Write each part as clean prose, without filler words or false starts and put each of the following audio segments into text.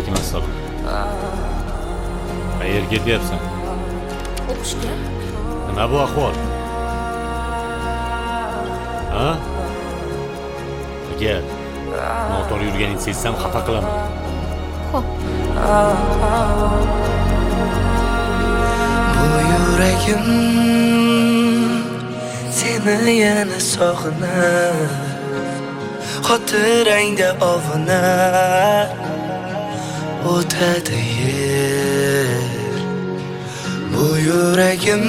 Alaykum assalom. Qayerga ketyapsan? O'qishga. Nima bu ahvol? Ha? Agar noto'g'ri yurganingni sezsam xafa qilaman. Xo'p. Bu yuragim seni yana sog'inar, xotirangda ovunar, o'tadi yer. Bu yuragim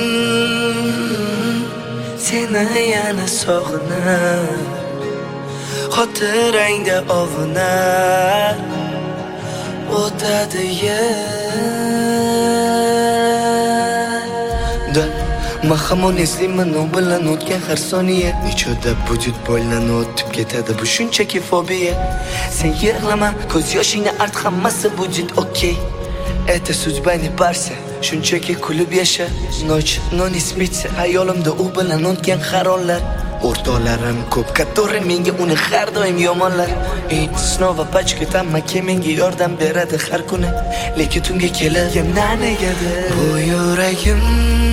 seni yana sog'inar, xotirangda ovunar, o'tadi yer. Men hamon eslayman u bilan o'tgan har soniya. Nechoda vujud bo'ylanib o'tib ketadi bu shunchaki fobiya. Sen yig'lama, ko'z yoshingni art, hammasi vujud okey. Это судьба не парься, shunchaki kulib yasha. Noch non ispitsa, hayolimda u bilan o'tgan har onlar. O'rtoqlarim ko'p, который menga uni har doim yomonlar. Snova pachka tamaki menga yordam beradi har kuni, lekin tunga kelib yana negadir bu yuragim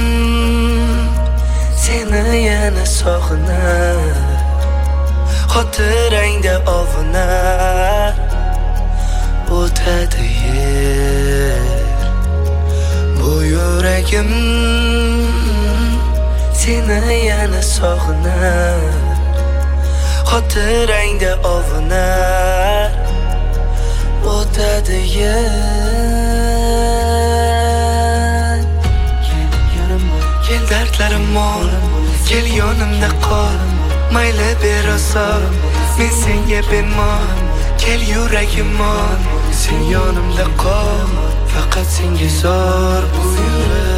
seni yana sog'inar, xotirangda ovunar, o'tadi yer. Bu yuragim seni yana sog'inar, xotirangda ovunar, o'tadi yer. Kel dardlarim mol, kel yonimda qol, mayli berosa, men senga bemor. Kel yuragim mol, sen yonimda qol, faqat senga zor bu yurak.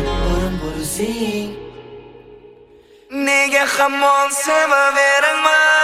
Nega hamon sevaveraman?